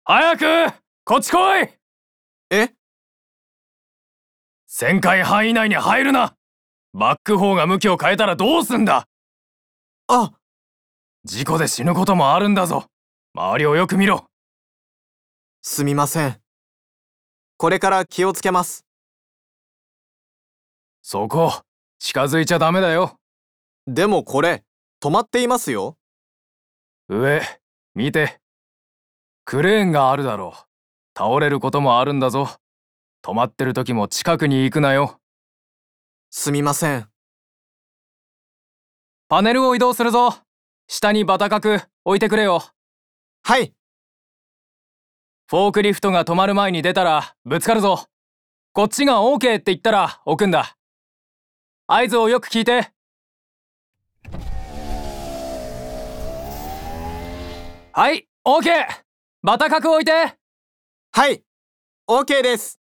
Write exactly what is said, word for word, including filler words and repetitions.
早くこっち来い。 え？ 旋回範囲内に入るな。バック砲が向きを変えたらどうすんだ。 あ、 事故で死ぬこともあるんだぞ。周りをよく見ろ。 すみません。これから気をつけます。 そこ、近づいちゃダメだよ。 でもこれ、止まっていますよ。 上、見て。クレーンがあるだろう。倒れることもあるんだぞ。止まってる時も近くに行くなよ。 すみません。 パネルを移動するぞ。下にバタ角置いてくれよ。 はい。 フォークリフトが止まる前に出たらぶつかるぞ。こっちが オーケー って言ったら置くんだ。合図をよく聞いて。はい、オーケー。バタ角置いて。 はい。オーケーです。